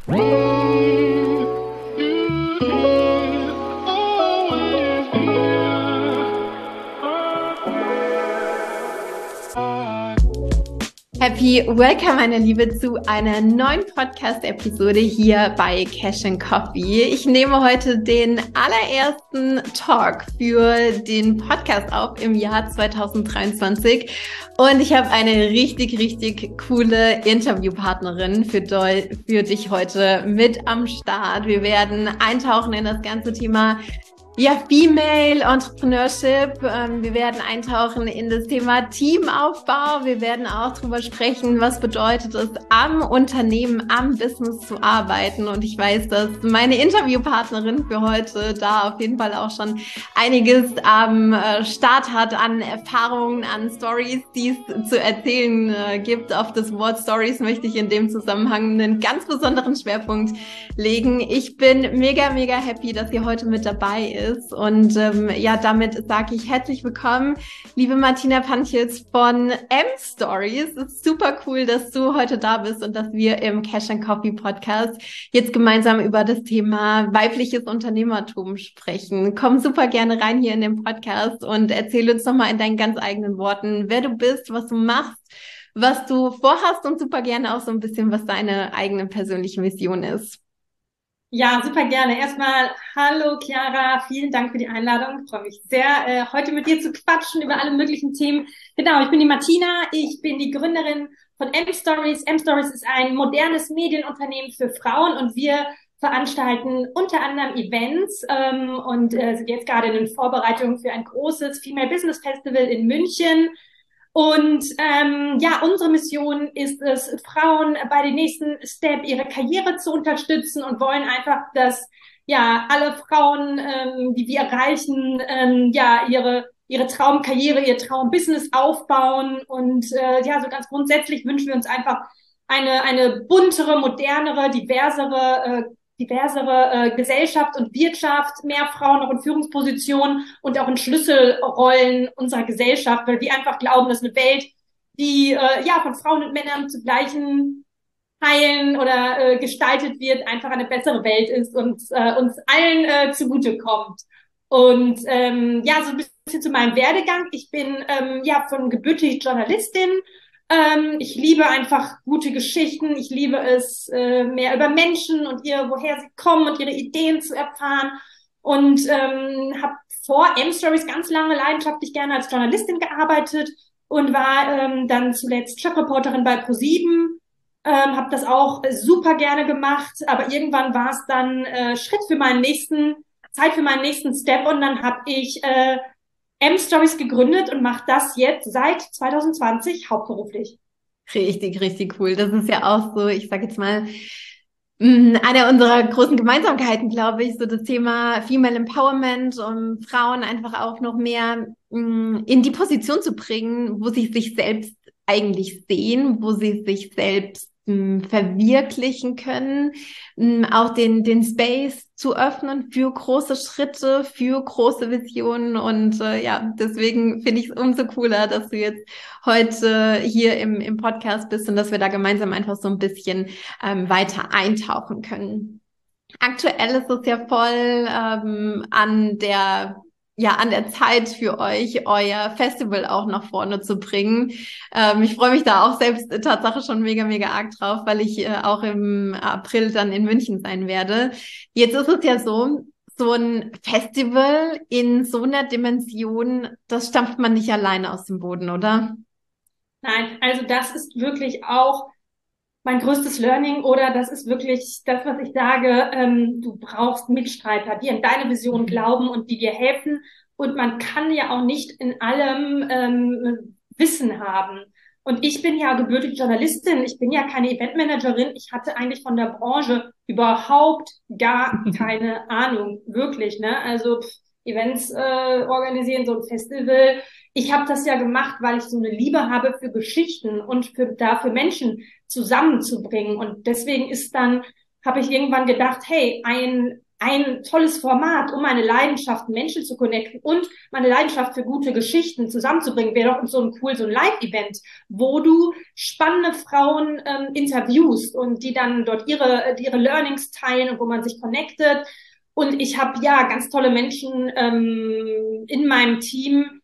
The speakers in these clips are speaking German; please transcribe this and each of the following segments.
Happy Welcome, meine Liebe, zu einer neuen Podcast-Episode hier bei Cash and Coffee. Ich nehme heute den allerersten Talk für den Podcast auf im Jahr 2023 und ich habe eine richtig, richtig coole Interviewpartnerin für dich heute mit am Start. Wir werden eintauchen in das ganze Thema Female Entrepreneurship. Wir werden eintauchen in das Thema Teamaufbau. Wir werden auch drüber sprechen, was bedeutet es, am Unternehmen, am Business zu arbeiten. Und ich weiß, dass meine Interviewpartnerin für heute da auf jeden Fall auch schon einiges am Start hat an Erfahrungen, an Stories, die es zu erzählen gibt. Auf das Wort Stories möchte ich in dem Zusammenhang einen ganz besonderen Schwerpunkt legen. Ich bin mega, mega happy, dass ihr heute mit dabei ist. Und damit sage ich herzlich willkommen, liebe Martina Panchitz von M-Stories. Es ist super cool, dass du heute da bist und dass wir im Cash and Coffee Podcast jetzt gemeinsam über das Thema weibliches Unternehmertum sprechen. Komm super gerne rein hier in den Podcast und erzähl uns nochmal in deinen ganz eigenen Worten, wer du bist, was du machst, was du vorhast und super gerne auch so ein bisschen, was deine eigene persönliche Mission ist. Ja, super gerne. Erstmal, hallo Chiara, vielen Dank für die Einladung. Ich freue mich sehr, heute mit dir zu quatschen über alle möglichen Themen. Genau, ich bin die Martina, ich bin die Gründerin von M-Stories. M-Stories ist ein modernes Medienunternehmen für Frauen und wir veranstalten unter anderem Events und sind jetzt gerade in Vorbereitung für ein großes Female Business Festival in München. Und unsere Mission ist es, Frauen bei den nächsten Step ihre Karriere zu unterstützen und wollen einfach, dass alle Frauen, die wir erreichen, ihre Traumkarriere, ihr Traumbusiness aufbauen. Und so ganz grundsätzlich wünschen wir uns einfach eine buntere, modernere, diversere Gesellschaft und Wirtschaft, mehr Frauen auch in Führungspositionen und auch in Schlüsselrollen unserer Gesellschaft, weil wir einfach glauben, dass eine Welt, die von Frauen und Männern zu gleichen Teilen oder gestaltet wird, einfach eine bessere Welt ist und uns allen zugutekommt. Und so ein bisschen zu meinem Werdegang. Ich bin von gebürtig Journalistin. Ich liebe einfach gute Geschichten. Ich liebe es, mehr über Menschen und woher sie kommen und ihre Ideen zu erfahren. Und habe vor M-Stories ganz lange leidenschaftlich gerne als Journalistin gearbeitet und war dann zuletzt Chefreporterin bei ProSieben. Habe das auch super gerne gemacht. Aber irgendwann war es dann Zeit für meinen nächsten Step. Und dann habe ich M-Stories gegründet und mache das jetzt seit 2020 hauptberuflich. Richtig, richtig cool. Das ist ja auch so, ich sage jetzt mal, eine unserer großen Gemeinsamkeiten, glaube ich, so das Thema Female Empowerment, um Frauen einfach auch noch mehr in die Position zu bringen, wo sie sich selbst eigentlich sehen, wo sie sich selbst verwirklichen können, auch den Space zu öffnen für große Schritte, für große Visionen und deswegen finde ich es umso cooler, dass du jetzt heute hier im Podcast bist und dass wir da gemeinsam einfach so ein bisschen weiter eintauchen können. Aktuell ist es ja voll an der Zeit für euch, euer Festival auch nach vorne zu bringen. Ich freue mich da auch selbst Tatsache schon mega, mega arg drauf, weil ich auch im April dann in München sein werde. Jetzt ist es ja so ein Festival in so einer Dimension, das stampft man nicht alleine aus dem Boden, oder? Nein, also das ist wirklich auch mein größtes Learning oder das ist wirklich das, was ich sage, du brauchst Mitstreiter, die an deine Vision glauben und die dir helfen. Und man kann ja auch nicht in allem Wissen haben. Und ich bin ja gebürtige Journalistin, ich bin ja keine Eventmanagerin. Ich hatte eigentlich von der Branche überhaupt gar keine Ahnung, wirklich, ne? Also Events organisieren, so ein Festival. Ich habe das ja gemacht, weil ich so eine Liebe habe für Geschichten und für Menschen zusammenzubringen. Und deswegen habe ich irgendwann gedacht, hey, ein ein tolles Format, um meine Leidenschaft, Menschen zu connecten und meine Leidenschaft für gute Geschichten zusammenzubringen, wäre doch so ein Live-Event, wo du spannende Frauen interviewst und die dann dort ihre Learnings teilen und wo man sich connectet. Und ich habe ja ganz tolle Menschen in meinem Team,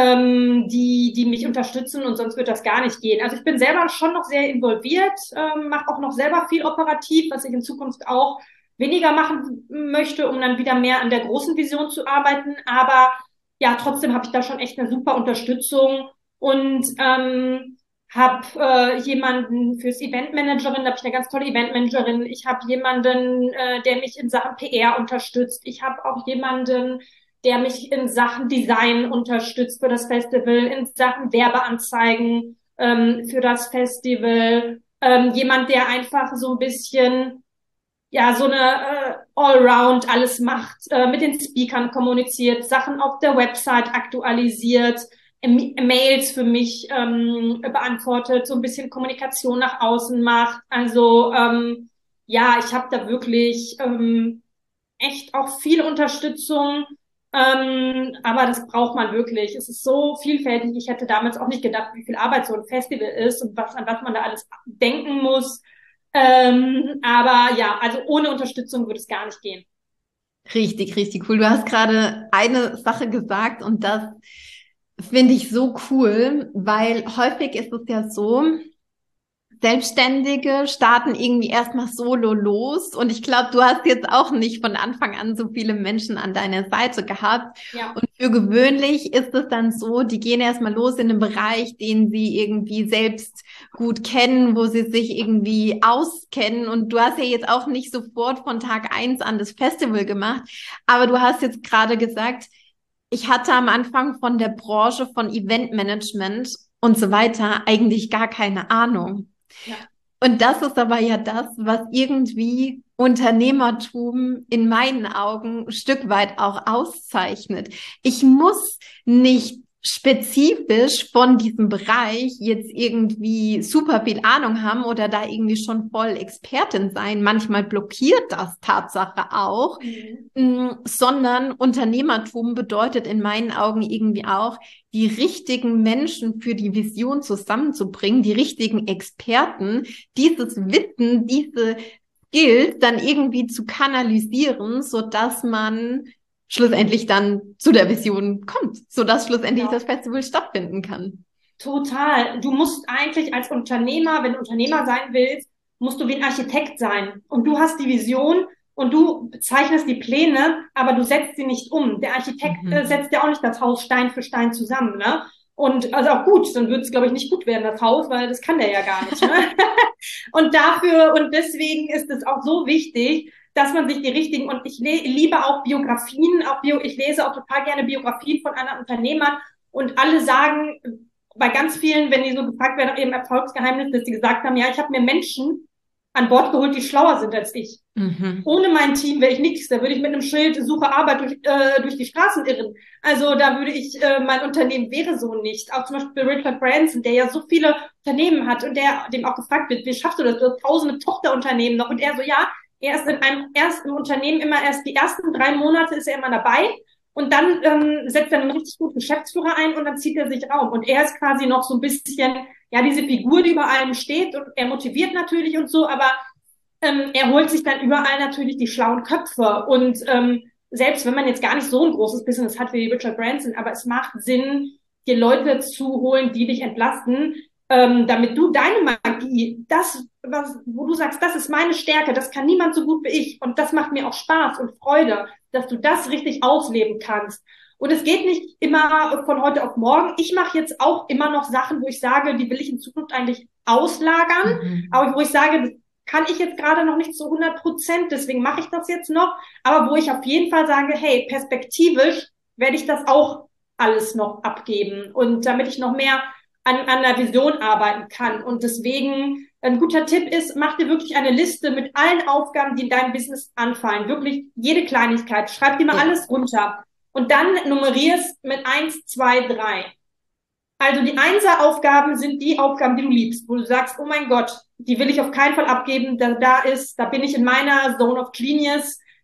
die mich unterstützen, und sonst wird das gar nicht gehen. Also ich bin selber schon noch sehr involviert, mache auch noch selber viel operativ, was ich in Zukunft auch weniger machen möchte, um dann wieder mehr an der großen Vision zu arbeiten. Aber ja, trotzdem habe ich da schon echt eine super Unterstützung und habe jemanden fürs Eventmanagerin, da habe ich eine ganz tolle Eventmanagerin. Ich habe jemanden, der mich in Sachen PR unterstützt. Ich habe auch jemanden, der mich in Sachen Design unterstützt für das Festival, in Sachen Werbeanzeigen für das Festival. Jemand, der einfach so ein bisschen ja, so eine Allround alles macht, mit den Speakern kommuniziert, Sachen auf der Website aktualisiert, Mails für mich beantwortet, so ein bisschen Kommunikation nach außen macht. Also ja, ich habe da wirklich echt auch viel Unterstützung, aber das braucht man wirklich. Es ist so vielfältig. Ich hätte damals auch nicht gedacht, wie viel Arbeit so ein Festival ist und an was man da alles denken muss. Aber ja, also ohne Unterstützung würde es gar nicht gehen. Richtig, richtig cool. Du hast gerade eine Sache gesagt und das finde ich so cool, weil häufig ist es ja so, Selbstständige starten irgendwie erstmal solo los und ich glaube, du hast jetzt auch nicht von Anfang an so viele Menschen an deiner Seite gehabt. Ja. Und für gewöhnlich ist es dann so, die gehen erstmal los in einem Bereich, den sie irgendwie selbst gut kennen, wo sie sich irgendwie auskennen. Und du hast ja jetzt auch nicht sofort von Tag 1 an das Festival gemacht, aber du hast jetzt gerade gesagt, ich hatte am Anfang von der Branche von Eventmanagement und so weiter eigentlich gar keine Ahnung. Ja. Und das ist aber ja das, was irgendwie Unternehmertum in meinen Augen ein Stück weit auch auszeichnet. Ich muss nicht spezifisch von diesem Bereich jetzt irgendwie super viel Ahnung haben oder da irgendwie schon voll Expertin sein. Manchmal blockiert das Tatsache auch, sondern Unternehmertum bedeutet in meinen Augen irgendwie auch, die richtigen Menschen für die Vision zusammenzubringen, die richtigen Experten, dieses Wissen, diese Skills dann irgendwie zu kanalisieren, sodass man schlussendlich dann zu der Vision kommt, sodass schlussendlich das Festival stattfinden kann. Total. Du musst eigentlich als Unternehmer, wenn du Unternehmer sein willst, musst du wie ein Architekt sein. Und du hast die Vision und du zeichnest die Pläne, aber du setzt sie nicht um. Der Architekt setzt ja auch nicht das Haus Stein für Stein zusammen, ne? Und also auch gut, dann wird es, glaube ich, nicht gut werden, das Haus, weil das kann der ja gar nicht. Ne? Und deswegen ist es auch so wichtig, dass man sich die richtigen, und ich liebe auch Biografien, ich lese auch total gerne Biografien von anderen Unternehmern, und alle sagen, bei ganz vielen, wenn die so gefragt werden, eben Erfolgsgeheimnis, dass die gesagt haben, ja, ich habe mir Menschen an Bord geholt, die schlauer sind als ich. Ohne mein Team wäre ich nichts. Da würde ich mit einem Schild Suche Arbeit durch die Straßen irren. Also da würde ich, mein Unternehmen wäre so nicht. Auch zum Beispiel Richard Branson, der ja so viele Unternehmen hat und dem auch gefragt wird, wie schaffst du das? Du hast tausende Tochterunternehmen noch. Und er so, ja, er ist im Unternehmen immer erst die ersten 3 Monate ist er immer dabei. Und dann setzt er einen richtig guten Geschäftsführer ein und dann zieht er sich Raum. Und er ist quasi noch so ein bisschen, ja, diese Figur, die über allem steht, und er motiviert natürlich und so, aber er holt sich dann überall natürlich die schlauen Köpfe. Und selbst wenn man jetzt gar nicht so ein großes Business hat wie Richard Branson, aber es macht Sinn, dir Leute zu holen, die dich entlasten, damit du deine Magie, wo du sagst, das ist meine Stärke, das kann niemand so gut wie ich und das macht mir auch Spaß und Freude, dass du das richtig ausleben kannst. Und es geht nicht immer von heute auf morgen. Ich mache jetzt auch immer noch Sachen, wo ich sage, die will ich in Zukunft eigentlich auslagern, aber wo ich sage, das kann ich jetzt gerade noch nicht zu 100%, deswegen mache ich das jetzt noch, aber wo ich auf jeden Fall sage, hey, perspektivisch werde ich das auch alles noch abgeben, und damit ich noch mehr an der Vision arbeiten kann. Und deswegen ein guter Tipp ist, mach dir wirklich eine Liste mit allen Aufgaben, die in deinem Business anfallen. Wirklich jede Kleinigkeit. Schreib dir mal alles runter. Und dann nummerier's mit 1, 2, 3. Also die 1er-Aufgaben sind die Aufgaben, die du liebst, wo du sagst, oh mein Gott, die will ich auf keinen Fall abgeben. Da bin ich in meiner Zone of Genius.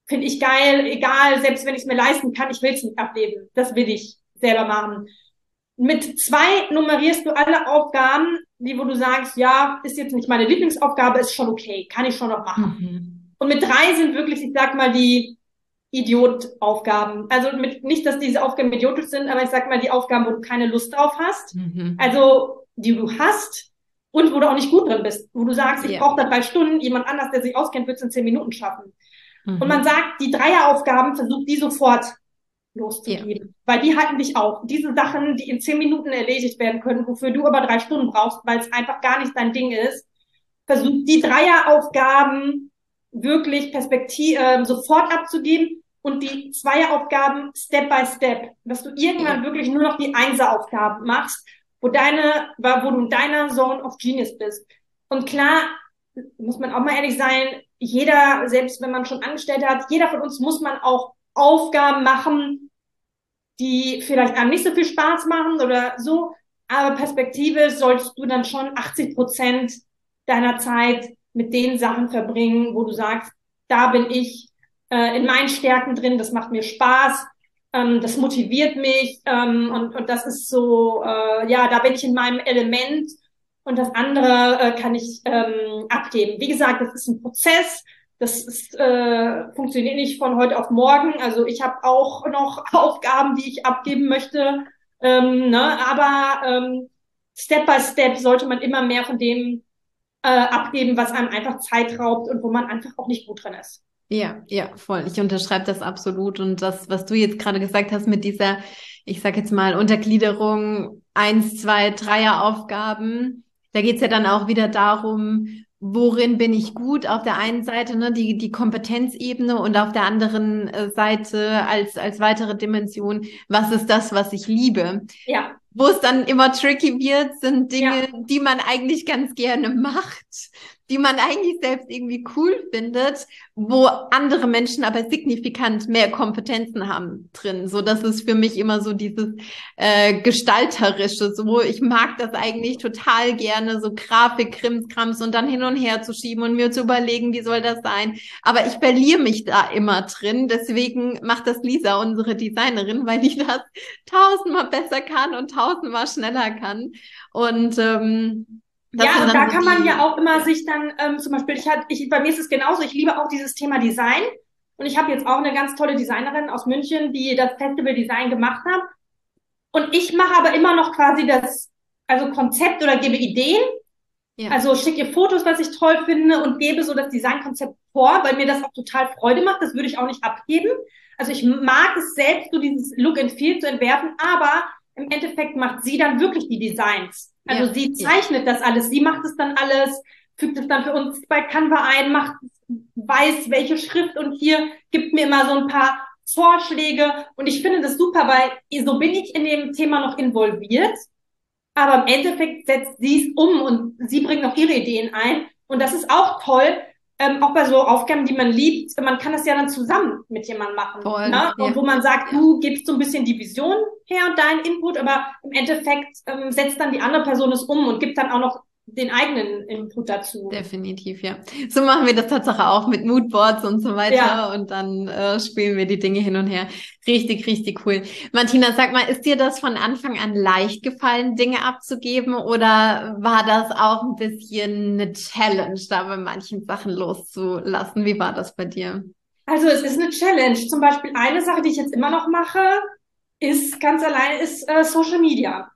finde ich geil, egal, selbst wenn ich es mir leisten kann, ich will es nicht abgeben. Das will ich selber machen. Mit 2 nummerierst du alle Aufgaben, wo du sagst, ja, ist jetzt nicht meine Lieblingsaufgabe, ist schon okay, kann ich schon noch machen. Und mit 3 sind wirklich, ich sag mal, die Idiotaufgaben. Also nicht, dass diese Aufgaben idiotisch sind, aber ich sag mal, die Aufgaben, wo du keine Lust drauf hast. Also, die du hast und wo du auch nicht gut drin bist. Wo du sagst, ich brauche da 3 Stunden, jemand anders, der sich auskennt, wird es in 10 Minuten schaffen. Und man sagt, die Dreieraufgaben, versucht die sofort loszugeben. Weil die halten dich auf. Diese Sachen, die in 10 Minuten erledigt werden können, wofür du aber 3 Stunden brauchst, weil es einfach gar nicht dein Ding ist, versucht die Dreieraufgaben wirklich sofort abzugeben und die Zweieraufgaben Step by Step, dass du irgendwann wirklich nur noch die Einser-Aufgaben machst, wo du in deiner Zone of Genius bist. Und klar, muss man auch mal ehrlich sein, jeder, selbst wenn man schon angestellt hat, jeder von uns muss man auch Aufgaben machen, die vielleicht einem nicht so viel Spaß machen oder so, aber perspektivisch solltest du dann schon 80% deiner Zeit mit den Sachen verbringen, wo du sagst, da bin ich in meinen Stärken drin, das macht mir Spaß, das motiviert mich und das ist so, da bin ich in meinem Element und das andere kann ich abgeben. Wie gesagt, das ist ein Prozess, funktioniert nicht von heute auf morgen. Also ich habe auch noch Aufgaben, die ich abgeben möchte, aber Step by Step sollte man immer mehr von dem abgeben, was einem einfach Zeit raubt und wo man einfach auch nicht gut drin ist. Ja, voll. Ich unterschreibe das absolut. Und das, was du jetzt gerade gesagt hast mit dieser, ich sag jetzt mal, Untergliederung 1, 2, 3er-Aufgaben, da geht's ja dann auch wieder darum, worin bin ich gut? Auf der einen Seite, ne, die Kompetenzebene und auf der anderen Seite als weitere Dimension, was ist das, was ich liebe? Ja. Wo es dann immer tricky wird, sind Dinge, die man eigentlich ganz gerne macht, die man eigentlich selbst irgendwie cool findet, wo andere Menschen aber signifikant mehr Kompetenzen haben drin. So, das ist für mich immer so dieses Gestalterische. So, ich mag das eigentlich total gerne, so Grafik, Krimskrams und dann hin und her zu schieben und mir zu überlegen, wie soll das sein. Aber ich verliere mich da immer drin. Deswegen macht das Lisa, unsere Designerin, weil die das 1000-mal besser kann und 1000-mal schneller kann. Und und da kann man ja auch immer sich dann, zum Beispiel, bei mir ist es genauso, ich liebe auch dieses Thema Design und ich habe jetzt auch eine ganz tolle Designerin aus München, die das Festival Design gemacht hat und ich mache aber immer noch quasi also Konzept oder gebe Ideen, also schicke ihr Fotos, was ich toll finde und gebe so das Designkonzept vor, weil mir das auch total Freude macht, das würde ich auch nicht abgeben. Also ich mag es selbst, so dieses Look and Feel zu entwerfen, aber im Endeffekt macht sie dann wirklich die Designs. Also sie zeichnet das alles, sie macht es dann alles, fügt es dann für uns bei Canva ein, weiß welche Schrift und hier gibt mir immer so ein paar Vorschläge und ich finde das super, weil so bin ich in dem Thema noch involviert, aber im Endeffekt setzt sie es um und sie bringt noch ihre Ideen ein und das ist auch toll, auch bei so Aufgaben, die man liebt, man kann das ja dann zusammen mit jemandem machen. Voll, ne? Und wo man sagt, du gibst so ein bisschen die Vision her und deinen Input, aber im Endeffekt setzt dann die andere Person es um und gibt dann auch noch den eigenen Input dazu. Definitiv, ja. So machen wir das tatsächlich auch mit Moodboards und so weiter und dann spielen wir die Dinge hin und her. Richtig, richtig cool. Martina, sag mal, ist dir das von Anfang an leicht gefallen, Dinge abzugeben oder war das auch ein bisschen eine Challenge, da bei manchen Sachen loszulassen? Wie war das bei dir? Also es ist eine Challenge. Zum Beispiel eine Sache, die ich jetzt immer noch mache, ist ganz alleine Social Media.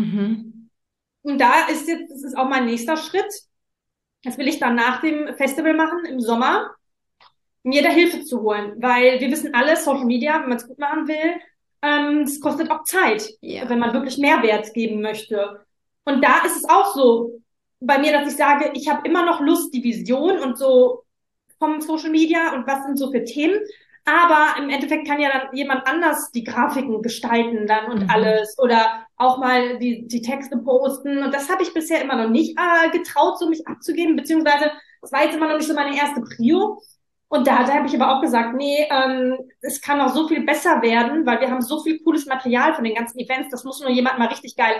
Und das ist auch mein nächster Schritt. Das will ich dann nach dem Festival machen im Sommer, mir da Hilfe zu holen, weil wir wissen alle, Social Media, wenn man es gut machen will, es kostet auch Zeit, wenn man wirklich Mehrwert geben möchte. Und da ist es auch so bei mir, dass ich sage, ich habe immer noch Lust, die Vision und so vom Social Media und was sind so für Themen. Aber im Endeffekt kann ja dann jemand anders die Grafiken gestalten dann und alles oder auch mal die Texte posten. Und das habe ich bisher immer noch nicht getraut, so mich abzugeben, beziehungsweise das war jetzt immer noch nicht so meine erste Prio. Und da habe ich aber auch gesagt, nee, es kann noch so viel besser werden, weil wir haben so viel cooles Material von den ganzen Events. Das muss nur jemand mal richtig geil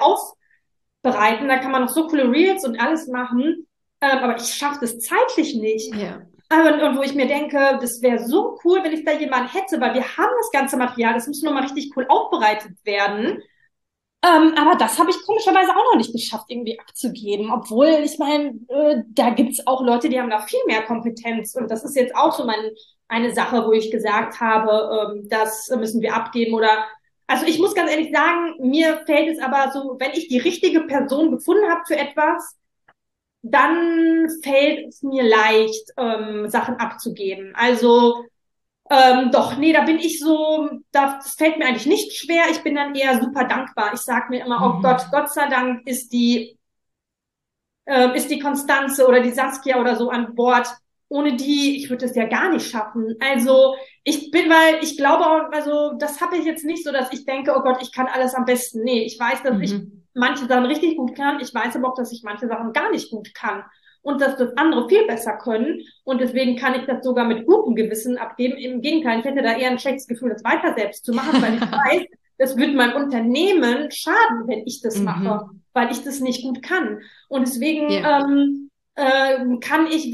aufbereiten. Da kann man noch so coole Reels und alles machen. Aber ich schaffe das zeitlich nicht. Und wo ich mir denke, das wäre so cool, wenn ich da jemanden hätte, weil wir haben das ganze Material, das muss nur mal richtig cool aufbereitet werden. Aber das habe ich komischerweise auch noch nicht geschafft, irgendwie abzugeben. Obwohl, ich meine, da gibt's auch Leute, die haben da viel mehr Kompetenz. Und das ist jetzt auch so eine Sache, wo ich gesagt habe, das müssen wir abgeben. Oder also ich muss ganz ehrlich sagen, mir fällt es aber so, wenn ich die richtige Person gefunden habe für etwas, dann fällt es mir leicht, Sachen abzugeben. Also doch, nee, da bin ich so, das fällt mir eigentlich nicht schwer. Ich bin dann eher super dankbar. Ich sage mir immer, oh Gott, Mhm. Gott sei Dank ist die Konstanze oder die Saskia oder so an Bord. Ohne die, ich würde es ja gar nicht schaffen. Also weil ich glaube auch, also das habe ich jetzt nicht so, dass ich denke, oh Gott, ich kann alles am besten. Nee, ich weiß, dass ich Mhm. manche Sachen richtig gut kann. Ich weiß aber auch, dass ich manche Sachen gar nicht gut kann. Und dass das andere viel besser können. Und deswegen kann ich das sogar mit gutem Gewissen abgeben. Im Gegenteil, ich hätte da eher ein schlechtes Gefühl, das weiter selbst zu machen, weil ich weiß, das wird meinem Unternehmen schaden, wenn ich das mache, Mhm. weil ich das nicht gut kann. Und deswegen Ja, kann ich,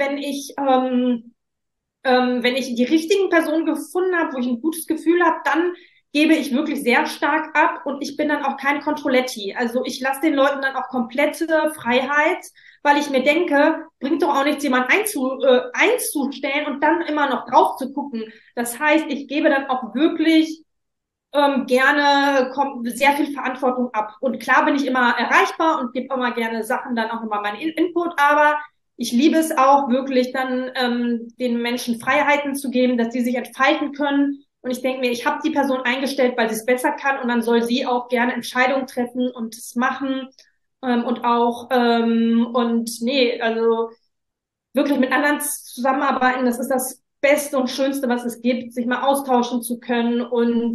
wenn ich die richtigen Personen gefunden habe, wo ich ein gutes Gefühl habe, dann gebe ich wirklich sehr stark ab und ich bin dann auch kein Controletti. Also ich lasse den Leuten dann auch komplette Freiheit, weil ich mir denke, bringt doch auch nichts, jemand einzustellen und dann immer noch drauf zu gucken. Das heißt, ich gebe dann auch wirklich gerne sehr viel Verantwortung ab. Und klar bin ich immer erreichbar und gebe immer gerne Sachen dann auch immer meinen Input, aber ich liebe es auch wirklich dann den Menschen Freiheiten zu geben, dass sie sich entfalten können. Und ich denke mir, ich habe die Person eingestellt, weil sie es besser kann und dann soll sie auch gerne Entscheidungen treffen und es machen und nee, also wirklich mit anderen zusammenarbeiten, das ist das Beste und Schönste, was es gibt, sich mal austauschen zu können. Und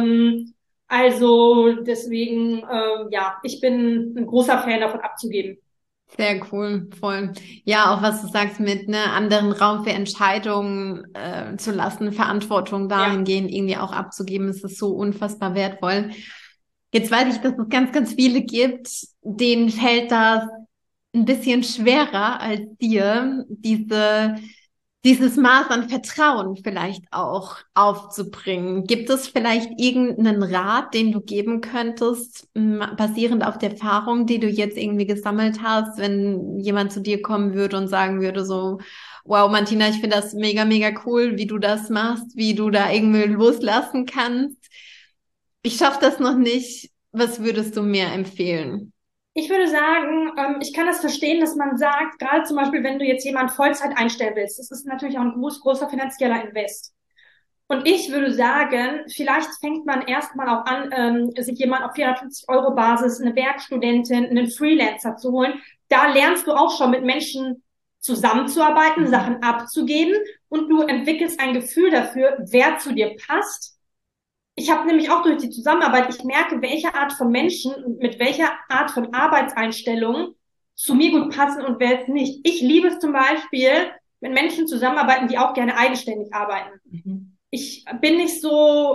also deswegen, ja, ich bin ein großer Fan davon abzugeben. sehr cool, voll. Ja, auch was du sagst mit ne, anderen Raum für Entscheidungen zu lassen, Verantwortung Ja. dahingehend irgendwie auch abzugeben, ist das so unfassbar wertvoll. Jetzt weiß ich, dass es ganz, ganz viele gibt, denen fällt das ein bisschen schwerer als dir, dieses Maß an Vertrauen vielleicht auch aufzubringen. Gibt es vielleicht irgendeinen Rat, den du geben könntest, basierend auf der Erfahrung, die du jetzt irgendwie gesammelt hast, wenn jemand zu dir kommen würde und sagen würde so, wow, Martina, ich finde das mega, mega cool, wie du das machst, wie du da irgendwie loslassen kannst. Ich schaffe das noch nicht. Was würdest du mir empfehlen? Ich würde sagen, ich kann das verstehen, dass man sagt, gerade zum Beispiel, wenn du jetzt jemanden Vollzeit einstellen willst, das ist natürlich auch ein großer finanzieller Invest. Und ich würde sagen, vielleicht fängt man erstmal auch an, sich jemand auf 450 € Basis, eine Werkstudentin, einen Freelancer zu holen. Da lernst du auch schon mit Menschen zusammenzuarbeiten, Mhm. Sachen abzugeben und du entwickelst ein Gefühl dafür, wer zu dir passt. Ich habe nämlich auch durch die Zusammenarbeit, ich merke, welche Art von Menschen und mit welcher Art von Arbeitseinstellung zu mir gut passen und wer es nicht. Ich liebe es zum Beispiel, mit Menschen zusammenarbeiten, die auch gerne eigenständig arbeiten. Mhm. Ich bin nicht so,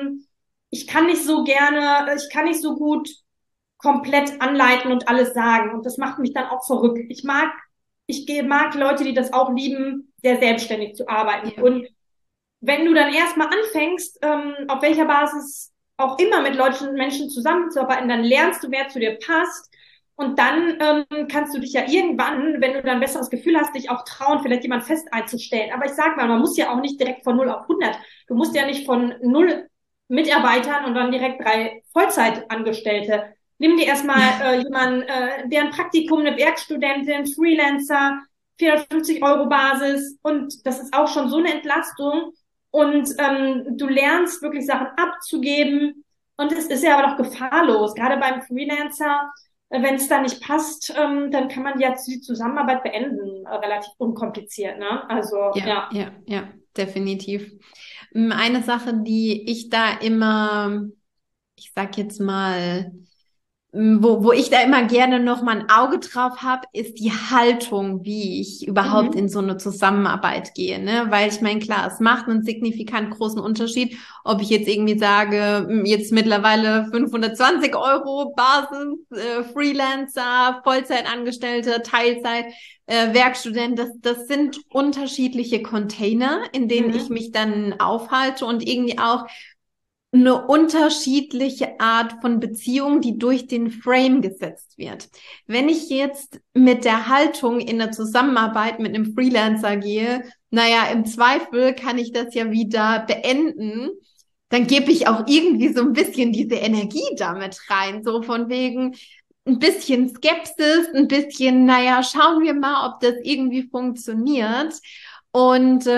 ich kann nicht so gut komplett anleiten und alles sagen. Und das macht mich dann auch verrückt. Ich mag Leute, die das auch lieben, sehr selbstständig zu arbeiten. Ja. Und wenn du dann erstmal anfängst, auf welcher Basis auch immer mit Menschen zusammenzuarbeiten, dann lernst du, wer zu dir passt. Und dann kannst du dich ja irgendwann, wenn du dann ein besseres Gefühl hast, dich auch trauen, vielleicht jemand fest einzustellen. Aber ich sag mal, man muss ja auch nicht direkt von 0 auf 100. Du musst ja nicht von 0 Mitarbeitern und dann direkt 3 Vollzeitangestellte. Nimm dir erstmal jemanden, der ein Praktikum, eine Werkstudentin, Freelancer, 450 € Basis und das ist auch schon so eine Entlastung und du lernst wirklich Sachen abzugeben und es ist ja aber doch gefahrlos, gerade beim Freelancer, wenn es da nicht passt, dann kann man ja die Zusammenarbeit beenden, relativ unkompliziert, ne? Also Ja, ja. ja, ja, definitiv. Eine Sache, die ich da immer, ich sag jetzt mal, wo ich da immer gerne noch mal ein Auge drauf habe, ist die Haltung, wie ich überhaupt in so eine Zusammenarbeit gehe, ne? Weil ich meine, klar, es macht einen signifikant großen Unterschied, ob ich jetzt irgendwie sage, jetzt mittlerweile 520 € Basis, Freelancer, Vollzeitangestellte, Teilzeit, Werkstudent, das sind unterschiedliche Container, in denen ich mich dann aufhalte und irgendwie auch eine unterschiedliche Art von Beziehung, die durch den Frame gesetzt wird. Wenn ich jetzt mit der Haltung in der Zusammenarbeit mit einem Freelancer gehe, naja, im Zweifel kann ich das ja wieder beenden, dann gebe ich auch irgendwie so ein bisschen diese Energie damit rein, so von wegen ein bisschen Skepsis, ein bisschen, naja, schauen wir mal, ob das irgendwie funktioniert. Und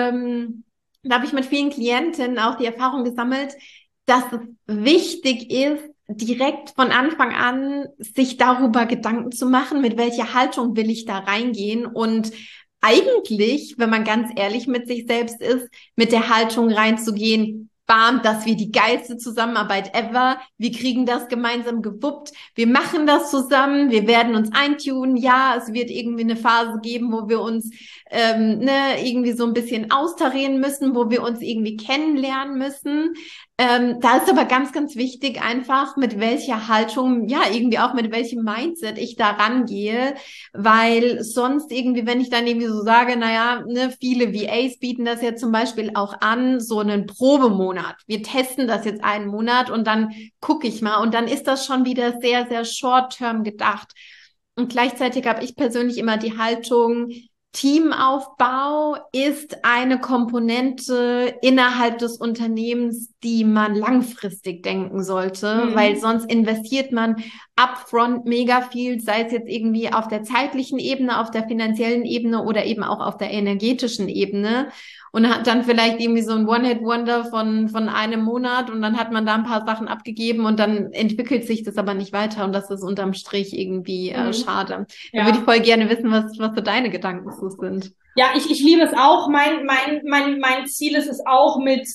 da habe ich mit vielen Klientinnen auch die Erfahrung gesammelt, dass es wichtig ist, direkt von Anfang an sich darüber Gedanken zu machen, mit welcher Haltung will ich da reingehen und eigentlich, wenn man ganz ehrlich mit sich selbst ist, mit der Haltung reinzugehen, bam, dass wir die geilste Zusammenarbeit ever, wir kriegen das gemeinsam gewuppt, wir machen das zusammen, wir werden uns eintunen, ja, es wird irgendwie eine Phase geben, wo wir uns irgendwie so ein bisschen austarieren müssen, wo wir uns irgendwie kennenlernen müssen. Da ist aber ganz, ganz wichtig einfach, mit welcher Haltung, ja, irgendwie auch mit welchem Mindset ich da rangehe, weil sonst irgendwie, wenn ich dann irgendwie so sage, naja, ne, viele VAs bieten das ja zum Beispiel auch an, so einen Probemonat. Wir testen das jetzt einen Monat und dann gucke ich mal und dann ist das schon wieder sehr, sehr short-term gedacht. Und gleichzeitig habe ich persönlich immer die Haltung, Teamaufbau ist eine Komponente innerhalb des Unternehmens, die man langfristig denken sollte, weil sonst investiert man upfront mega viel, sei es jetzt irgendwie auf der zeitlichen Ebene, auf der finanziellen Ebene oder eben auch auf der energetischen Ebene und hat dann vielleicht irgendwie so ein One-Hit-Wonder von einem Monat und dann hat man da ein paar Sachen abgegeben und dann entwickelt sich das aber nicht weiter und das ist unterm Strich irgendwie schade. Da würde ich voll gerne wissen, was so deine Gedanken zu sind. Ja, ich liebe es auch. Mein Ziel ist es auch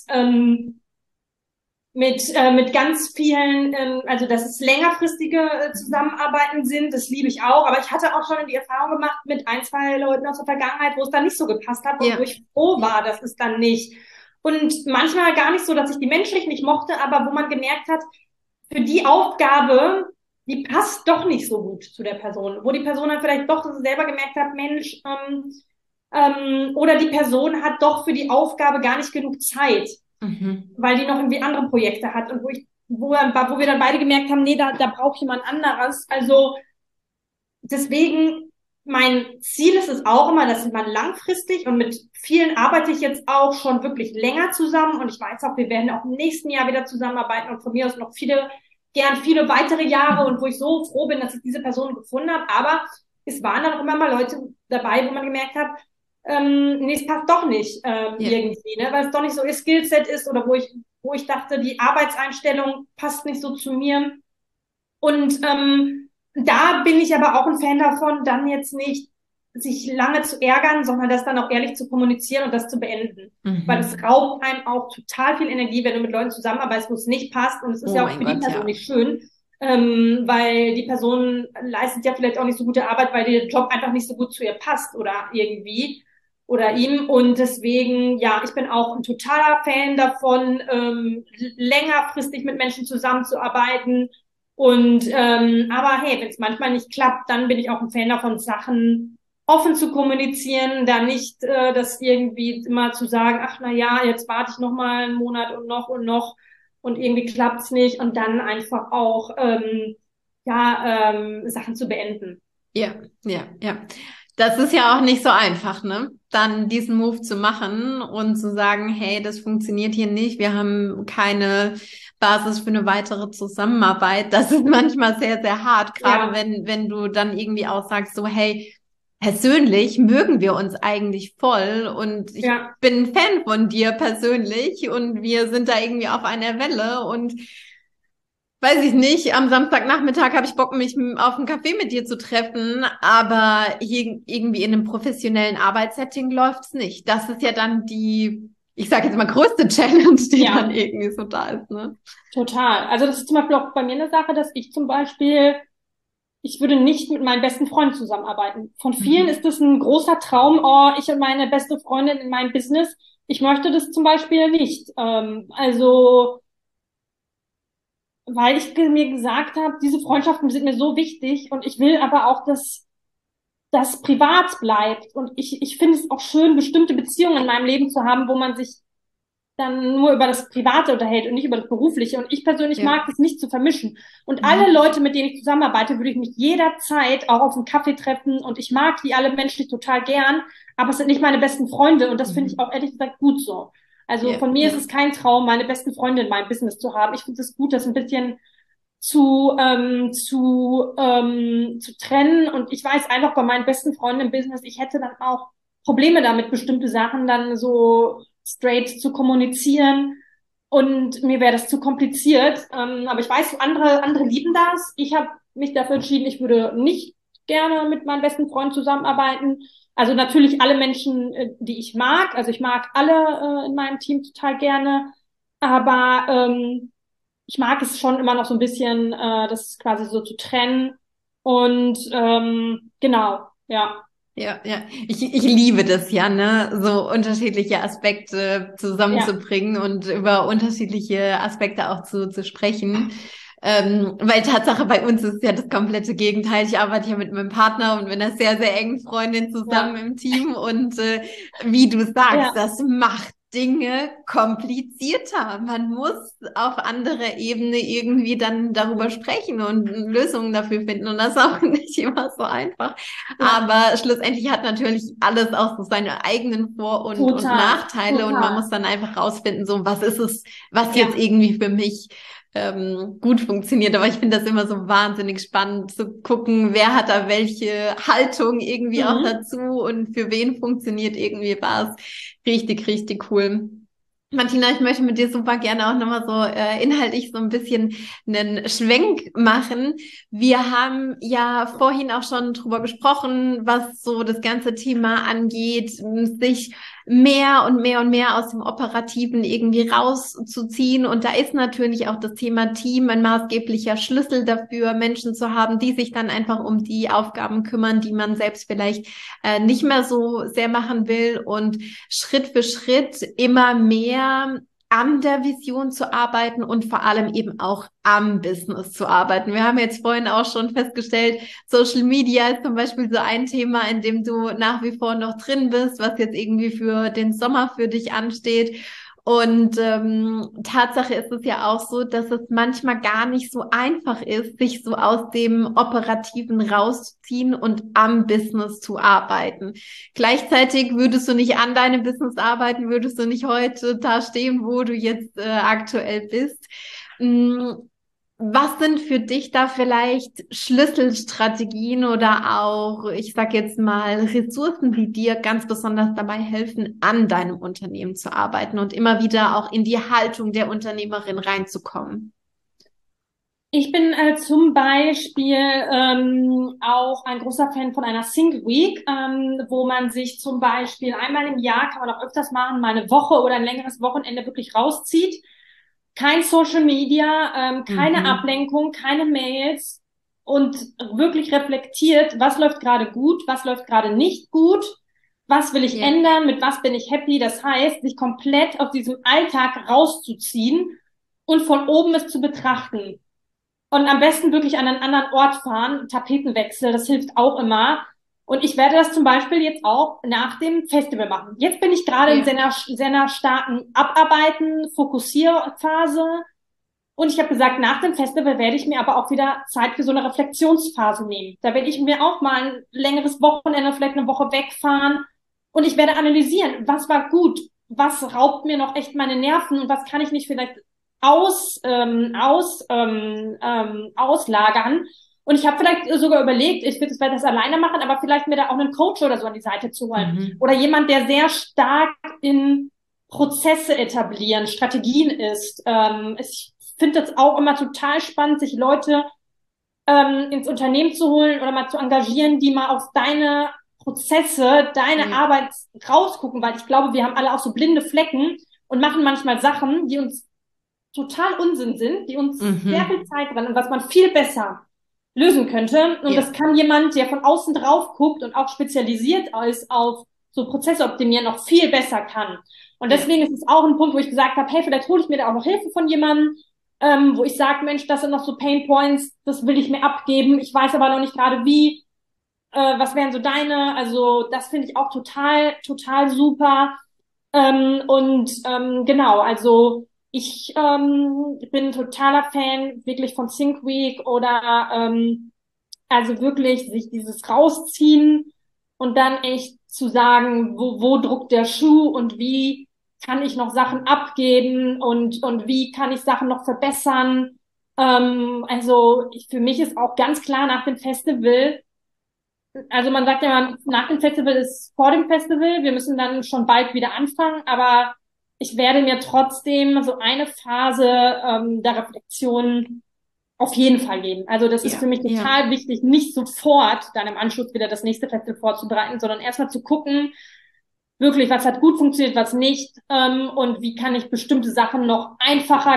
mit ganz vielen, also dass es längerfristige Zusammenarbeiten sind, das liebe ich auch. Aber ich hatte auch schon die Erfahrung gemacht mit ein, zwei Leuten aus der Vergangenheit, wo es dann nicht so gepasst hat und wo ich froh war, dass es dann nicht. Und manchmal gar nicht so, dass ich die menschlich nicht mochte, aber wo man gemerkt hat, für die Aufgabe, die passt doch nicht so gut zu der Person. Wo die Person dann vielleicht doch selber gemerkt hat, Mensch, oder die Person hat doch für die Aufgabe gar nicht genug Zeit, weil die noch irgendwie andere Projekte hat und wo wir dann beide gemerkt haben, nee, da braucht jemand anderes. Also deswegen, mein Ziel ist es auch immer, dass man langfristig und mit vielen arbeite ich jetzt auch schon wirklich länger zusammen und ich weiß auch, wir werden auch im nächsten Jahr wieder zusammenarbeiten und von mir aus noch viele weitere Jahre und wo ich so froh bin, dass ich diese Person gefunden habe. Aber es waren dann auch immer mal Leute dabei, wo man gemerkt hat, nee, es passt doch nicht irgendwie, ne? Weil es doch nicht so ihr Skillset ist oder wo ich dachte, die Arbeitseinstellung passt nicht so zu mir. Und da bin ich aber auch ein Fan davon, dann jetzt nicht sich lange zu ärgern, sondern das dann auch ehrlich zu kommunizieren und das zu beenden. Weil es raubt einem auch total viel Energie, wenn du mit Leuten zusammenarbeitest, wo es nicht passt und es ist ja auch für die Person nicht schön. Weil die Person leistet ja vielleicht auch nicht so gute Arbeit, weil der Job einfach nicht so gut zu ihr passt oder irgendwie oder ihm und deswegen, ja, ich bin auch ein totaler Fan davon, längerfristig mit Menschen zusammenzuarbeiten und aber hey, wenn es manchmal nicht klappt, dann bin ich auch ein Fan davon, Sachen offen zu kommunizieren, da nicht das irgendwie immer zu sagen, ach na ja, jetzt warte ich noch mal einen Monat und noch und irgendwie klappt's nicht und dann einfach auch Sachen zu beenden. Ja. Das ist ja auch nicht so einfach, ne? Dann diesen Move zu machen und zu sagen, hey, das funktioniert hier nicht, wir haben keine Basis für eine weitere Zusammenarbeit. Das ist manchmal sehr, sehr hart, gerade wenn du dann irgendwie auch sagst, so, hey, persönlich mögen wir uns eigentlich voll und ich bin ein Fan von dir persönlich und wir sind da irgendwie auf einer Welle und weiß ich nicht, am Samstagnachmittag habe ich Bock, mich auf einen Kaffee mit dir zu treffen, aber hier irgendwie in einem professionellen Arbeitssetting läuft's nicht. Das ist ja dann die, ich sage jetzt mal, größte Challenge, die dann irgendwie so da ist, ne? Total. Also das ist zum Beispiel auch bei mir eine Sache, dass ich zum Beispiel ich würde nicht mit meinen besten Freunden zusammenarbeiten. Von vielen ist das ein großer Traum, oh, ich und meine beste Freundin in meinem Business. Ich möchte das zum Beispiel nicht. Also, weil ich mir gesagt habe, diese Freundschaften sind mir so wichtig und ich will aber auch, dass das privat bleibt. Und ich finde es auch schön, bestimmte Beziehungen in meinem Leben zu haben, wo man sich dann nur über das Private unterhält und nicht über das Berufliche. Und ich persönlich mag das nicht zu vermischen. Und alle Leute, mit denen ich zusammenarbeite, würde ich mich jederzeit auch auf einen Kaffee treffen. Und ich mag die alle menschlich total gern, aber es sind nicht meine besten Freunde. Und das finde ich auch ehrlich gesagt gut so. Also von mir ist es kein Traum, meine besten Freunde in meinem Business zu haben. Ich finde es gut, das ein bisschen zu trennen. Und ich weiß einfach bei meinen besten Freunden im Business, ich hätte dann auch Probleme damit, bestimmte Sachen dann so straight zu kommunizieren. Und mir wäre das zu kompliziert. Aber ich weiß, andere lieben das. Ich habe mich dafür entschieden, ich würde nicht gerne mit meinen besten Freunden zusammenarbeiten. Also natürlich alle Menschen, die ich mag. Also ich mag alle in meinem Team total gerne. Aber ich mag es schon immer noch so ein bisschen, das quasi so zu trennen. Und genau, ja. Ja, ja. Ich liebe das ja, ne, so unterschiedliche Aspekte zusammenzubringen und über unterschiedliche Aspekte auch zu sprechen. Weil Tatsache bei uns ist ja das komplette Gegenteil. Ich arbeite ja mit meinem Partner und mit einer sehr, sehr engen Freundin zusammen im Team. Und wie du sagst, das macht Dinge komplizierter. Man muss auf anderer Ebene irgendwie dann darüber sprechen und Lösungen dafür finden. Und das ist auch nicht immer so einfach. Aber schlussendlich hat natürlich alles auch so seine eigenen Vor- und Nachteile. Und man muss dann einfach rausfinden, so was ist es, was jetzt irgendwie für mich gut funktioniert. Aber ich finde das immer so wahnsinnig spannend zu gucken, wer hat da welche Haltung irgendwie auch dazu und für wen funktioniert irgendwie was. Richtig, richtig cool. Martina, ich möchte mit dir super gerne auch nochmal so inhaltlich so ein bisschen einen Schwenk machen. Wir haben ja vorhin auch schon drüber gesprochen, was so das ganze Thema angeht, sich mehr und mehr und mehr aus dem Operativen irgendwie rauszuziehen. Und da ist natürlich auch das Thema Team ein maßgeblicher Schlüssel dafür, Menschen zu haben, die sich dann einfach um die Aufgaben kümmern, die man selbst vielleicht nicht mehr so sehr machen will und Schritt für Schritt immer mehr an der Vision zu arbeiten und vor allem eben auch am Business zu arbeiten. Wir haben jetzt vorhin auch schon festgestellt, Social Media ist zum Beispiel so ein Thema, in dem du nach wie vor noch drin bist, was jetzt irgendwie für den Sommer für dich ansteht. Und Tatsache ist es ja auch so, dass es manchmal gar nicht so einfach ist, sich so aus dem Operativen rauszuziehen und am Business zu arbeiten. Gleichzeitig würdest du nicht an deinem Business arbeiten, würdest du nicht heute da stehen, wo du jetzt aktuell bist. Was sind für dich da vielleicht Schlüsselstrategien oder auch, ich sag jetzt mal, Ressourcen, die dir ganz besonders dabei helfen, an deinem Unternehmen zu arbeiten und immer wieder auch in die Haltung der Unternehmerin reinzukommen? Ich bin zum Beispiel auch ein großer Fan von einer Think Week, wo man sich zum Beispiel einmal im Jahr, kann man auch öfters machen, mal eine Woche oder ein längeres Wochenende wirklich rauszieht. Kein Social Media, keine Ablenkung, keine Mails und wirklich reflektiert, was läuft gerade gut, was läuft gerade nicht gut, was will ich ändern, mit was bin ich happy. Das heißt, sich komplett aus diesem Alltag rauszuziehen und von oben es zu betrachten. Und am besten wirklich an einen anderen Ort fahren, Tapetenwechsel, das hilft auch immer. Und ich werde das zum Beispiel jetzt auch nach dem Festival machen. Jetzt bin ich gerade in sehr starken Abarbeiten, Fokussierphase. Und ich habe gesagt, nach dem Festival werde ich mir aber auch wieder Zeit für so eine Reflexionsphase nehmen. Da werde ich mir auch mal ein längeres Wochenende, vielleicht eine Woche wegfahren. Und ich werde analysieren, was war gut, was raubt mir noch echt meine Nerven und was kann ich nicht vielleicht auslagern. Und ich habe vielleicht sogar überlegt, ich werde das alleine machen, aber vielleicht mir da auch einen Coach oder so an die Seite zu holen. Oder jemand, der sehr stark in Prozesse etablieren, Strategien ist. Ich finde das auch immer total spannend, sich Leute ins Unternehmen zu holen oder mal zu engagieren, die mal auf deine Prozesse, deine Arbeit rausgucken, weil ich glaube, wir haben alle auch so blinde Flecken und machen manchmal Sachen, die uns total Unsinn sind, die uns sehr viel Zeit rennen und was man viel besser lösen könnte. Und Ja. das kann jemand, der von außen drauf guckt und auch spezialisiert ist auf so Prozesse optimieren, noch viel besser kann. Und Ja. deswegen ist es auch ein Punkt, wo ich gesagt habe, hey, vielleicht hole ich mir da auch noch Hilfe von jemandem, wo ich sage, Mensch, das sind noch so Pain Points, das will ich mir abgeben. Ich weiß aber noch nicht gerade wie. Was wären so deine? Also das finde ich auch total, total super. Genau, also ich bin totaler Fan wirklich von Think Week oder also wirklich sich dieses rausziehen und dann echt zu sagen, wo druckt der Schuh und wie kann ich noch Sachen abgeben und wie kann ich Sachen noch verbessern. Also für mich ist auch ganz klar nach dem Festival, also man sagt ja, nach dem Festival ist vor dem Festival. Wir müssen dann schon bald wieder anfangen, aber ich werde mir trotzdem so eine Phase der Reflexion auf jeden Fall geben. Also das ist Ja. für mich Ja. total wichtig, nicht sofort dann im Anschluss wieder das nächste Festival vorzubereiten, sondern erstmal zu gucken, wirklich, was hat gut funktioniert, was nicht, und wie kann ich bestimmte Sachen noch einfacher,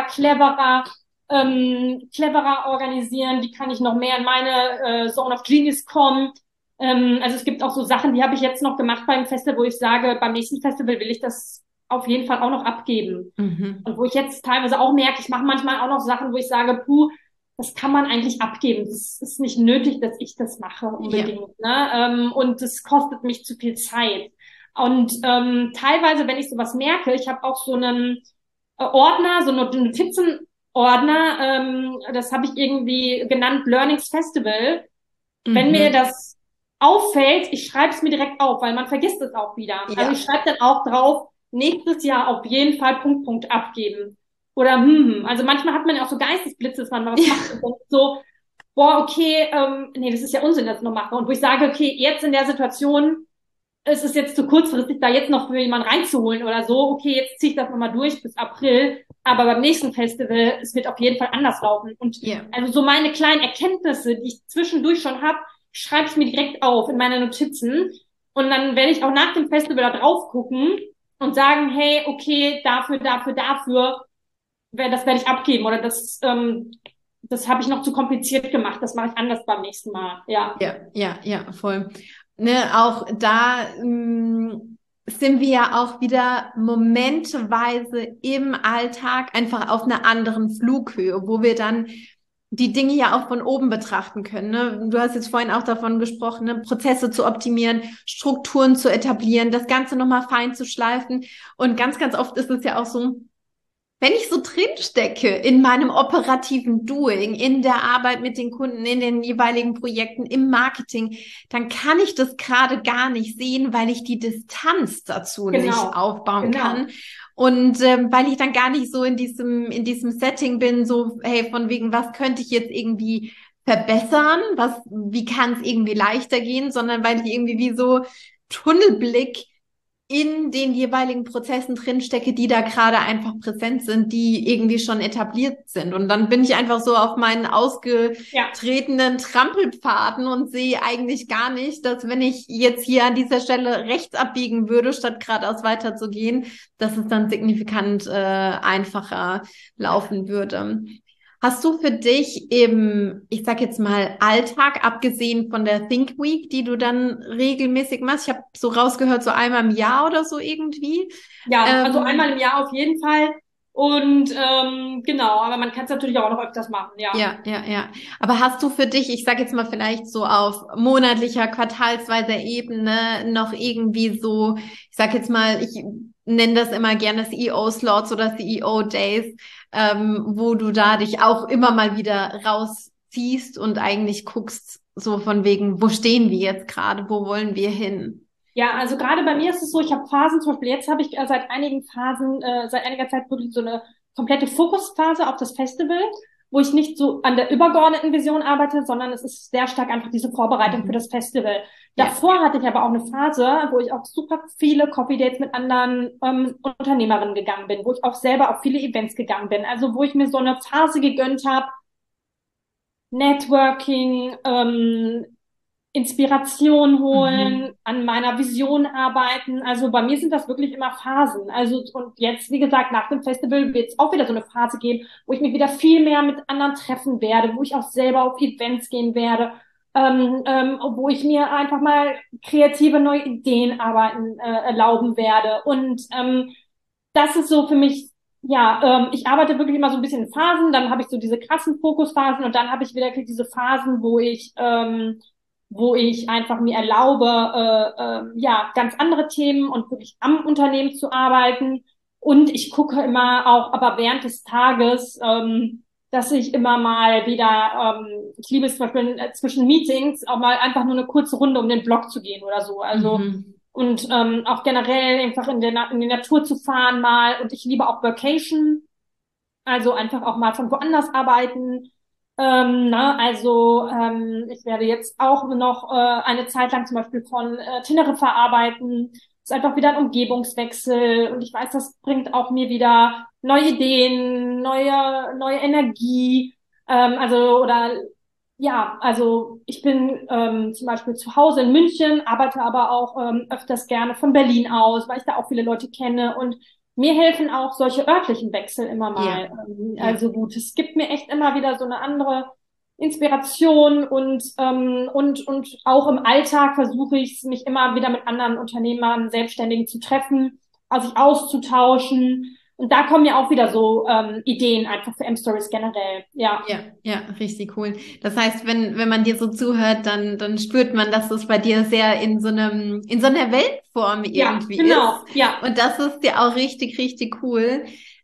cleverer organisieren, wie kann ich noch mehr in meine Zone of Genius kommen. Also es gibt auch so Sachen, die habe ich jetzt noch gemacht beim Festival, wo ich sage, beim nächsten Festival will ich das auf jeden Fall auch noch abgeben. Mhm. Und wo ich jetzt teilweise auch merke, ich mache manchmal auch noch Sachen, wo ich sage, puh, das kann man eigentlich abgeben. Das ist nicht nötig, dass ich das mache Ja. unbedingt. Ne? Und das kostet mich zu viel Zeit. Und teilweise, wenn ich sowas merke, ich habe auch so einen Ordner, so einen Notizenordner, das habe ich irgendwie genannt Learnings Festival. Wenn mir Mhm. das auffällt, ich schreibe es mir direkt auf, weil man vergisst es auch wieder. Also ich Ja. schreibe dann auch drauf, nächstes Jahr auf jeden Fall Punkt abgeben. Oder also manchmal hat man ja auch so Geistesblitze, dass man mal was macht und denkt so, boah, okay, nee, das ist ja Unsinn, dass ich noch mache. Und wo ich sage, okay, jetzt in der Situation, es ist jetzt zu kurzfristig, da jetzt noch für jemanden reinzuholen oder so. Okay, jetzt ziehe ich das nochmal durch bis April. Aber beim nächsten Festival, es wird auf jeden Fall anders laufen. Und Ja. also so meine kleinen Erkenntnisse, die ich zwischendurch schon habe, schreibe ich mir direkt auf in meine Notizen. Und dann werde ich auch nach dem Festival da drauf gucken und sagen, hey, okay, dafür, das werde ich abgeben. Oder das habe ich noch zu kompliziert gemacht. Das mache ich anders beim nächsten Mal. Ja. Ja, ja, ja, voll. Ne, auch da sind wir ja auch wieder momenteweise im Alltag einfach auf einer anderen Flughöhe, wo wir dann die Dinge ja auch von oben betrachten können. Ne? Du hast jetzt vorhin auch davon gesprochen, ne? Prozesse zu optimieren, Strukturen zu etablieren, das Ganze nochmal fein zu schleifen. Und ganz, ganz oft ist es ja auch so, wenn ich so drinstecke in meinem operativen Doing, in der Arbeit mit den Kunden, in den jeweiligen Projekten, im Marketing, dann kann ich das gerade gar nicht sehen, weil ich die Distanz dazu nicht Genau. aufbauen Genau. kann. Und weil ich dann gar nicht so in diesem Setting bin, so, hey, von wegen, was könnte ich jetzt irgendwie verbessern? Wie kann es irgendwie leichter gehen? Sondern weil ich irgendwie wie so Tunnelblick in den jeweiligen Prozessen drinstecke, die da gerade einfach präsent sind, die irgendwie schon etabliert sind. Und dann bin ich einfach so auf meinen Ja. ausgetretenen Trampelpfaden und sehe eigentlich gar nicht, dass wenn ich jetzt hier an dieser Stelle rechts abbiegen würde, statt geradeaus weiterzugehen, dass es dann signifikant einfacher laufen würde. Hast du für dich im, ich sag jetzt mal, Alltag, abgesehen von der Think Week, die du dann regelmäßig machst? Ich habe so rausgehört, so einmal im Jahr oder so irgendwie. Ja, also einmal im Jahr auf jeden Fall. Und genau, aber man kann es natürlich auch noch öfters machen, ja. Ja, ja, ja. Aber hast du für dich, ich sag jetzt mal vielleicht so auf monatlicher, quartalsweiser Ebene noch irgendwie so, ich sag jetzt mal, ich nenne das immer gerne CEO-Slots oder CEO-Days, wo du da dich auch immer mal wieder rausziehst und eigentlich guckst, so von wegen, wo stehen wir jetzt gerade, wo wollen wir hin? Ja, also gerade bei mir ist es so, ich habe Phasen, zum Beispiel jetzt habe ich seit einiger Zeit wirklich so eine komplette Fokusphase auf das Festival, wo ich nicht so an der übergeordneten Vision arbeite, sondern es ist sehr stark einfach diese Vorbereitung für das Festival. Ja. Davor hatte ich aber auch eine Phase, wo ich auf super viele Coffee Dates mit anderen Unternehmerinnen gegangen bin, wo ich auch selber auf viele Events gegangen bin, also wo ich mir so eine Phase gegönnt habe, Networking, Inspiration holen, Mhm. an meiner Vision arbeiten. Also bei mir sind das wirklich immer Phasen. Also und jetzt, wie gesagt, nach dem Festival wird es auch wieder so eine Phase geben, wo ich mich wieder viel mehr mit anderen treffen werde, wo ich auch selber auf Events gehen werde, wo ich mir einfach mal kreative neue Ideen arbeiten erlauben werde. Und das ist so für mich, ja, ich arbeite wirklich immer so ein bisschen in Phasen, dann habe ich so diese krassen Fokusphasen und dann habe ich wieder diese Phasen, wo ich einfach mir erlaube, ja, ganz andere Themen und wirklich am Unternehmen zu arbeiten. Und ich gucke immer auch, aber während des Tages, dass ich immer mal wieder, ich liebe es zum Beispiel zwischen Meetings auch mal einfach nur eine kurze Runde um den Block zu gehen oder so. Also Mhm. und auch generell einfach in die Natur zu fahren mal. Und ich liebe auch Vacation, also einfach auch mal von woanders arbeiten. Ich werde jetzt auch noch eine Zeit lang zum Beispiel von Teneriffa arbeiten. Ist einfach wieder ein Umgebungswechsel und ich weiß, das bringt auch mir wieder neue Ideen, neue Energie. Oder ja, also ich bin zum Beispiel zu Hause in München, arbeite aber auch öfters gerne von Berlin aus, weil ich da auch viele Leute kenne und mir helfen auch solche örtlichen Wechsel immer Ja, mal. ja. Also gut, es gibt mir echt immer wieder so eine andere Inspiration und auch im Alltag versuche ich mich immer wieder mit anderen Unternehmern, Selbstständigen zu treffen, also sich auszutauschen. Und da kommen ja auch wieder so Ideen einfach für M-Stories generell. Ja, Ja, ja, richtig cool. Das heißt, wenn man dir so zuhört, dann spürt man, dass es bei dir sehr in so einer Weltform ja, irgendwie ist. genau, ja, Und das ist ja auch richtig, richtig cool.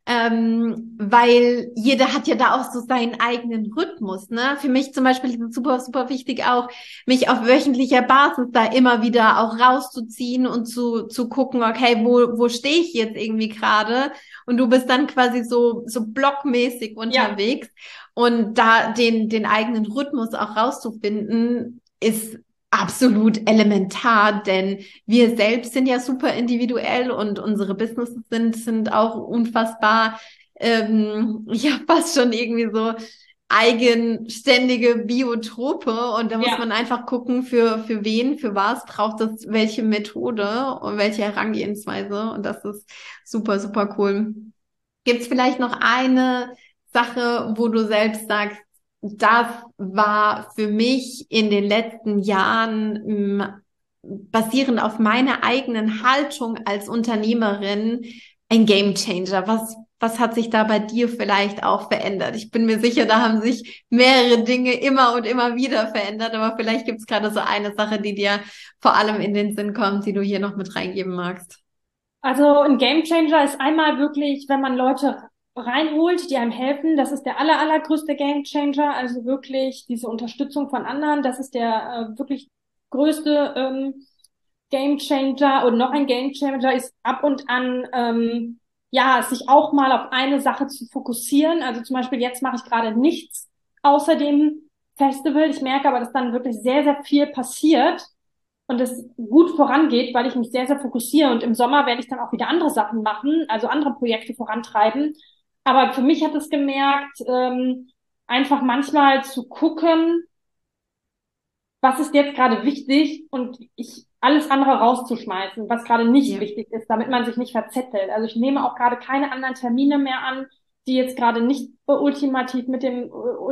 Weil jeder hat ja da auch so seinen eigenen Rhythmus, ne? Für mich zum Beispiel ist es super, super wichtig auch, mich auf wöchentlicher Basis da immer wieder auch rauszuziehen und zu gucken, okay, wo stehe ich jetzt irgendwie gerade? Und du bist dann quasi so blockmäßig ja, unterwegs. Und da den eigenen Rhythmus auch rauszufinden, ist absolut elementar, denn wir selbst sind ja super individuell und unsere Businesses sind auch unfassbar, ja, fast schon irgendwie so eigenständige Biotope. Und da muss ja. man einfach gucken, für wen, für was braucht es welche Methode und welche Herangehensweise. Und das ist super, super cool. Gibt es vielleicht noch eine Sache, wo du selbst sagst, das war für mich in den letzten Jahren, basierend auf meiner eigenen Haltung als Unternehmerin, ein Gamechanger? Was hat sich da bei dir vielleicht auch verändert? Ich bin mir sicher, da haben sich mehrere Dinge immer und immer wieder verändert, aber vielleicht gibt es gerade so eine Sache, die dir vor allem in den Sinn kommt, die du hier noch mit reingeben magst. Also ein Gamechanger ist einmal wirklich, wenn man Leute reinholt, die einem helfen. Das ist der allergrößte Gamechanger. Also wirklich diese Unterstützung von anderen. Das ist der wirklich größte Gamechanger. Und noch ein Gamechanger ist ab und an, ja, sich auch mal auf eine Sache zu fokussieren. Also zum Beispiel jetzt mache ich gerade nichts außer dem Festival. Ich merke aber, dass dann wirklich sehr viel passiert und es gut vorangeht, weil ich mich sehr fokussiere. Und im Sommer werde ich dann auch wieder andere Sachen machen, also andere Projekte vorantreiben. Aber für mich hat es gemerkt, einfach manchmal zu gucken, was ist jetzt gerade wichtig und ich alles andere rauszuschmeißen, was gerade nicht Ja. wichtig ist, damit man sich nicht verzettelt. Also ich nehme auch gerade keine anderen Termine mehr an, die jetzt gerade nicht ultimativ mit dem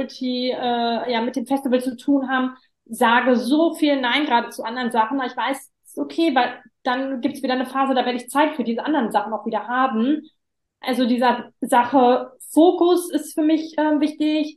mit dem Festival zu tun haben, sage so viel Nein gerade zu anderen Sachen. Aber ich weiß, es ist okay, weil dann gibt es wieder eine Phase, da werde ich Zeit für diese anderen Sachen auch wieder haben. Also dieser Sache Fokus ist für mich wichtig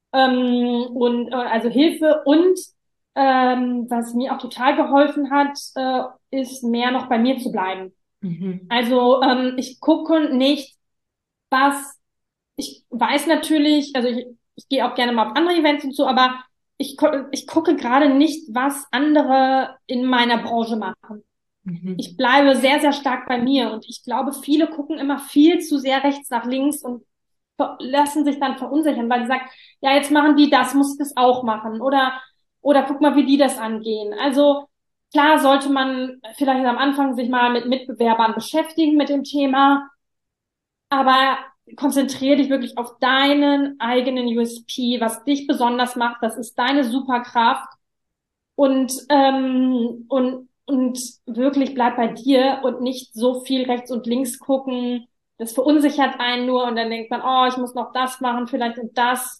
also Hilfe und was mir auch total geholfen hat, ist mehr noch bei mir zu bleiben. Mhm. Also ich gucke nicht, was ich weiß natürlich, ich gehe auch gerne mal auf andere Events und so, aber ich gucke gerade nicht, was andere in meiner Branche machen. Ich Mhm. bleibe sehr stark bei mir und ich glaube, viele gucken immer viel zu sehr rechts nach links und lassen sich dann verunsichern, weil sie sagen, ja, jetzt machen die das, muss ich das auch machen oder guck mal, wie die das angehen. Also klar sollte man vielleicht am Anfang sich mal mit Mitbewerbern beschäftigen mit dem Thema, aber konzentriere dich wirklich auf deinen eigenen USP, was dich besonders macht, was ist deine Superkraft und wirklich bleib bei dir und nicht so viel rechts und links gucken. Das verunsichert einen nur und dann denkt man, oh, ich muss noch das machen, vielleicht und das.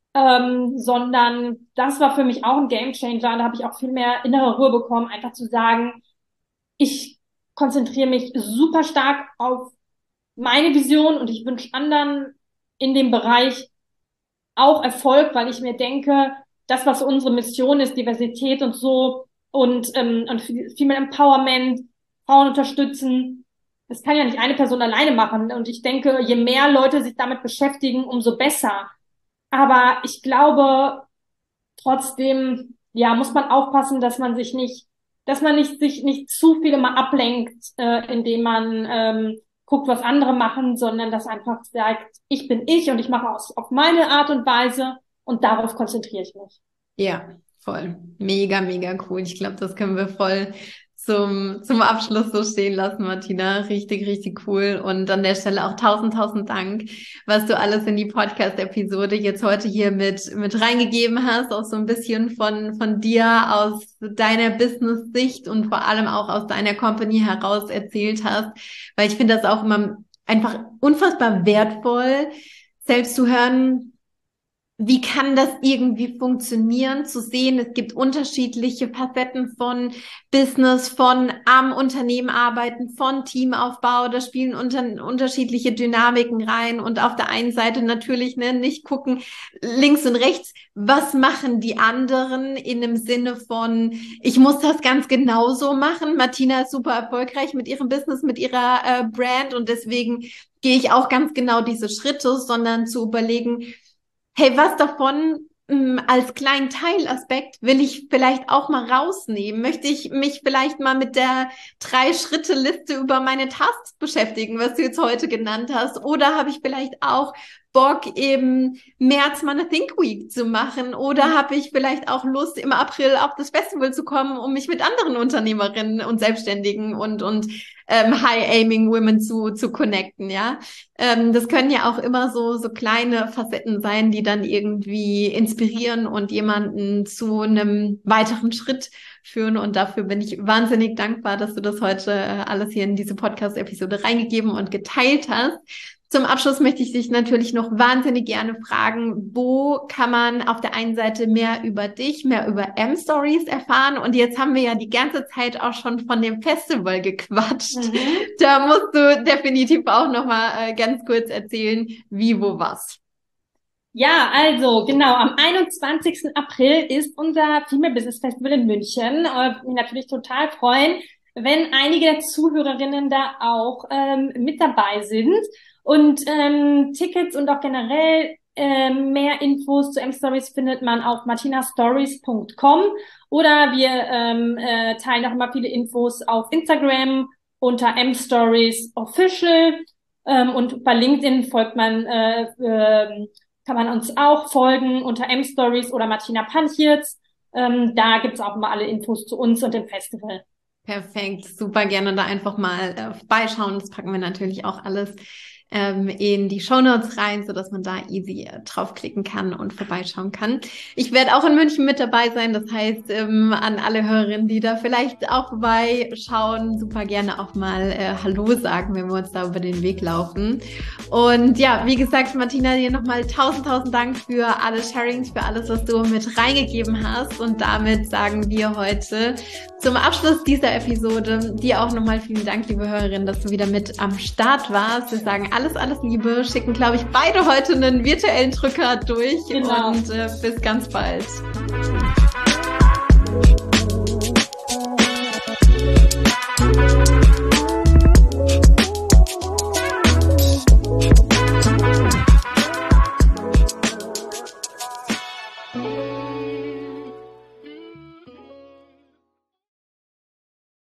Sondern das war für mich auch ein Gamechanger. Da habe ich auch viel mehr innere Ruhe bekommen, einfach zu sagen, ich konzentriere mich super stark auf meine Vision und ich wünsche anderen in dem Bereich auch Erfolg, weil ich mir denke, das, was unsere Mission ist, Diversität und so und Female Empowerment, Frauen unterstützen, das kann ja nicht eine Person alleine machen. Und ich denke, je mehr Leute sich damit beschäftigen, umso besser. Aber ich glaube, trotzdem, ja, muss man aufpassen, dass man sich nicht zu viel immer ablenkt, indem man guckt, was andere machen, sondern dass einfach sagt, ich bin ich und ich mache es auf meine Art und Weise und darauf konzentriere ich mich. Ja, voll. Mega, mega cool. Ich glaube, das können wir voll zum Abschluss so stehen lassen, Martina. Richtig, richtig cool. Und an der Stelle auch tausend Dank, was du alles in die Podcast-Episode jetzt heute hier mit reingegeben hast, auch so ein bisschen von dir aus deiner Business-Sicht und vor allem auch aus deiner Company heraus erzählt hast, weil ich finde das auch immer einfach unfassbar wertvoll, selbst zu hören, wie kann das irgendwie funktionieren, zu sehen, es gibt unterschiedliche Facetten von Business, von am Unternehmen arbeiten, von Teamaufbau, da spielen unterschiedliche Dynamiken rein und auf der einen Seite natürlich nicht gucken, links und rechts, was machen die anderen in dem Sinne von, ich muss das ganz genauso machen. Martina ist super erfolgreich mit ihrem Business, mit ihrer Brand und deswegen gehe ich auch ganz genau diese Schritte, sondern zu überlegen, hey, was davon als kleinen Teilaspekt will ich vielleicht auch mal rausnehmen? Möchte ich mich vielleicht mal mit der 3-Schritte-Liste über meine Tasks beschäftigen, was du jetzt heute genannt hast? Oder habe ich vielleicht auch Bock, im März mal eine Think Week zu machen? Oder habe ich vielleicht auch Lust, im April auf das Festival zu kommen, um mich mit anderen Unternehmerinnen und Selbstständigen und High-Aiming Women zu connecten, ja? Das können ja auch immer so kleine Facetten sein, die dann irgendwie inspirieren und jemanden zu einem weiteren Schritt führen. Und dafür bin ich wahnsinnig dankbar, dass du das heute alles hier in diese Podcast-Episode reingegeben und geteilt hast. Zum Abschluss möchte ich dich natürlich noch wahnsinnig gerne fragen, wo kann man auf der einen Seite mehr über dich, mehr über M-Stories erfahren? Und jetzt haben wir ja die ganze Zeit auch schon von dem Festival gequatscht. Da musst du definitiv auch noch mal ganz kurz erzählen, wie, wo, was. Ja, also genau, am 21. April ist unser Female Business Festival in München. Mich natürlich total freuen, wenn einige der Zuhörerinnen da auch mit dabei sind. Und Tickets und auch generell mehr Infos zu M-Stories findet man auf martinastories.com oder wir teilen auch immer viele Infos auf Instagram unter M-Stories Official und bei LinkedIn kann man uns auch folgen unter M-Stories oder Martina Panchitz. Da gibt's auch immer alle Infos zu uns und dem Festival. Perfekt, super gerne da einfach mal vorbeischauen. Das packen wir natürlich auch alles in die Shownotes rein, so dass man da easy draufklicken kann und vorbeischauen kann. Ich werde auch in München mit dabei sein, das heißt an alle Hörerinnen, die da vielleicht auch vorbeischauen, super gerne auch mal Hallo sagen, wenn wir uns da über den Weg laufen. Und ja, wie gesagt, Martina, dir nochmal tausend Dank für alle Sharings, für alles, was du mit reingegeben hast und damit sagen wir heute zum Abschluss dieser Episode dir auch nochmal vielen Dank, liebe Hörerin, dass du wieder mit am Start warst. Wir sagen alles Liebe, schicken, glaube ich, beide heute einen virtuellen Drücker durch und bis ganz bald.